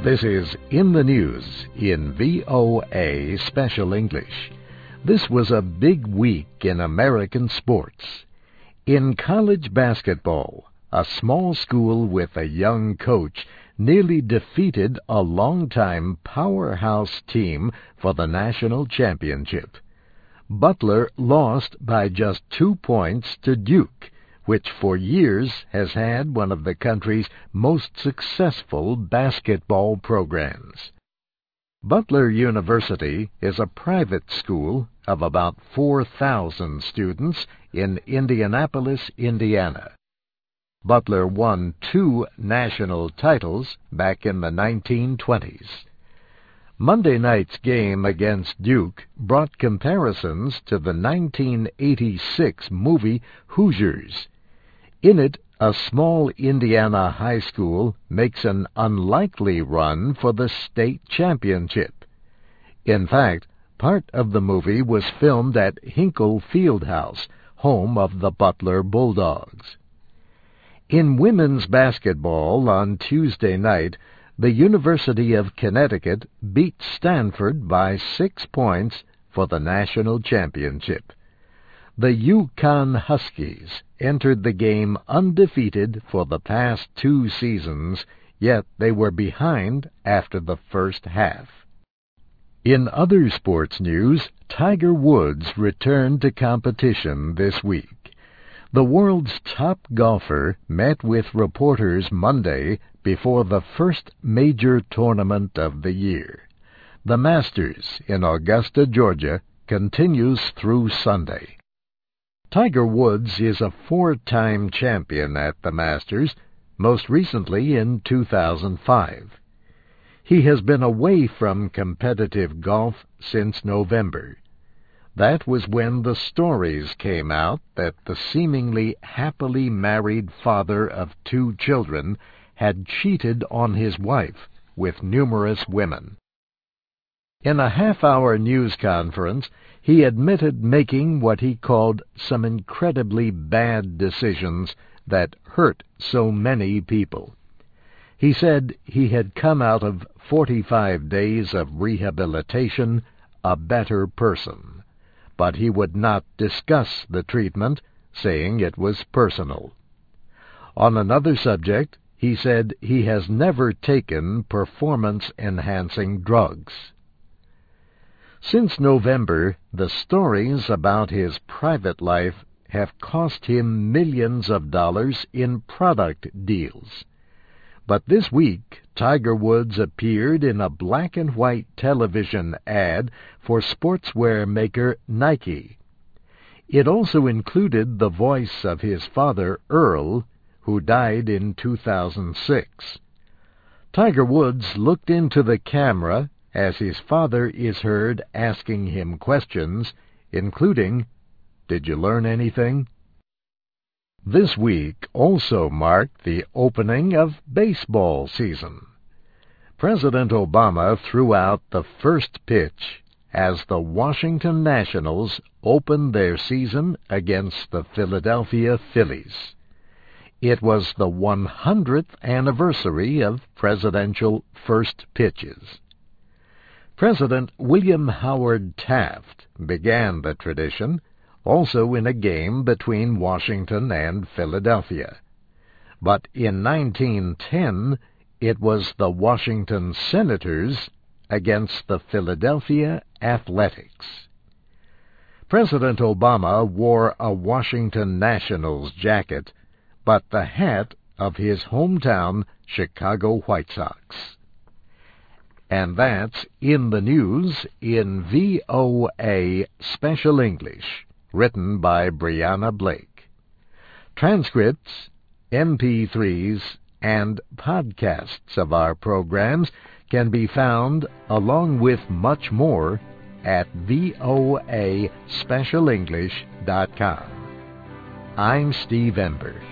This is In the News in VOA Special English. This was a big week in American sports. In college basketball, a small school with a young coach nearly defeated a longtime powerhouse team for the national championship. Butler lost by just 2 points to Duke, which for years has had one of the country's most successful basketball programs. Butler University is a private school of about 4,000 students in Indianapolis, Indiana. Butler won 2 national titles back in the 1920s. Monday night's game against Duke brought comparisons to the 1986 movie Hoosiers. In it, a small Indiana high school makes an unlikely run for the state championship. In fact, part of the movie was filmed at Hinkle Fieldhouse, home of the Butler Bulldogs. In women's basketball on Tuesday night, the University of Connecticut beat Stanford by 6 points for the national championship. The UConn Huskies entered the game undefeated for the past 2 seasons, yet they were behind after the first half. In other sports news, Tiger Woods returned to competition this week. The world's top golfer met with reporters Monday before the first major tournament of the year. The Masters in Augusta, Georgia, continues through Sunday. Tiger Woods is a 4-time champion at the Masters, most recently in 2005. He has been away from competitive golf since November. That was when the stories came out that the seemingly happily married father of 2 children had cheated on his wife with numerous women. In a half-hour news conference, he admitted making what he called some incredibly bad decisions that hurt so many people. He said he had come out of 45 days of rehabilitation a better person, but he would not discuss the treatment, saying it was personal. On another subject, he said he has never taken performance-enhancing drugs. Since November, the stories about his private life have cost him millions of dollars in product deals. But this week, Tiger Woods appeared in a black-and-white television ad for sportswear maker Nike. It also included the voice of his father, Earl, who died in 2006. Tiger Woods looked into the camera as his father is heard asking him questions, including, "Did you learn anything?" This week also marked the opening of baseball season. President Obama threw out the first pitch as the Washington Nationals opened their season against the Philadelphia Phillies. It was the 100th anniversary of presidential first pitches. President William Howard Taft began the tradition, also in a game between Washington and Philadelphia. But in 1910, it was the Washington Senators against the Philadelphia Athletics. President Obama wore a Washington Nationals jacket, but the hat of his hometown Chicago White Sox. And that's In the News in VOA Special English, written by Brianna Blake. Transcripts, MP3s, and podcasts of our programs can be found, along with much more, at voaspecialenglish.com. I'm Steve Ember.